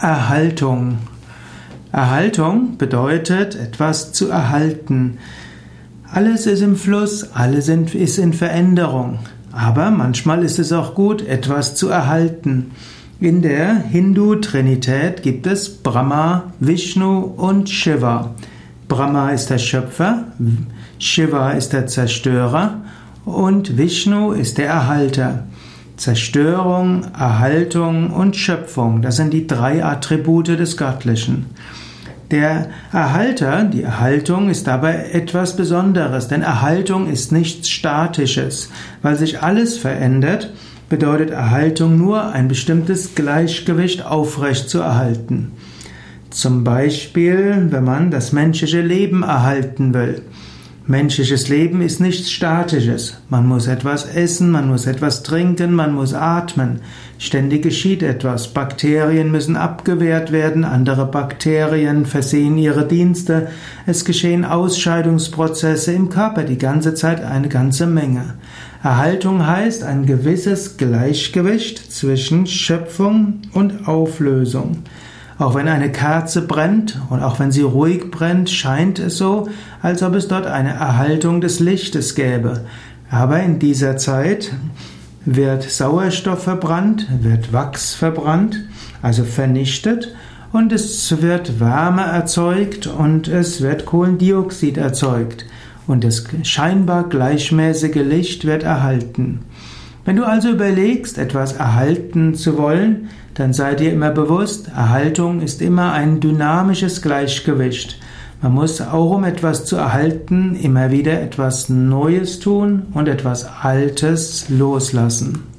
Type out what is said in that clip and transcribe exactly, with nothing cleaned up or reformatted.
Erhaltung. Erhaltung bedeutet, etwas zu erhalten. Alles ist im Fluss, alles ist in Veränderung. Aber manchmal ist es auch gut, etwas zu erhalten. In der Hindu-Trinität gibt es Brahma, Vishnu und Shiva. Brahma ist der Schöpfer, Shiva ist der Zerstörer und Vishnu ist der Erhalter. Zerstörung, Erhaltung und Schöpfung, das sind die drei Attribute des Göttlichen. Der Erhalter, die Erhaltung ist dabei etwas Besonderes, denn Erhaltung ist nichts Statisches. Weil sich alles verändert, bedeutet Erhaltung nur, ein bestimmtes Gleichgewicht aufrecht zu erhalten. Zum Beispiel, wenn man das menschliche Leben erhalten will. Menschliches Leben ist nichts Statisches. Man muss etwas essen, man muss etwas trinken, man muss atmen. Ständig geschieht etwas. Bakterien müssen abgewehrt werden, andere Bakterien versehen ihre Dienste. Es geschehen Ausscheidungsprozesse im Körper, die ganze Zeit eine ganze Menge. Erhaltung heißt ein gewisses Gleichgewicht zwischen Schöpfung und Auflösung. Auch wenn eine Kerze brennt und auch wenn sie ruhig brennt, scheint es so, als ob es dort eine Erhaltung des Lichtes gäbe. Aber in dieser Zeit wird Sauerstoff verbrannt, wird Wachs verbrannt, also vernichtet, und es wird Wärme erzeugt und es wird Kohlendioxid erzeugt. Und das scheinbar gleichmäßige Licht wird erhalten. Wenn du also überlegst, etwas erhalten zu wollen, dann sei dir immer bewusst, Erhaltung ist immer ein dynamisches Gleichgewicht. Man muss auch, um etwas zu erhalten, immer wieder etwas Neues tun und etwas Altes loslassen.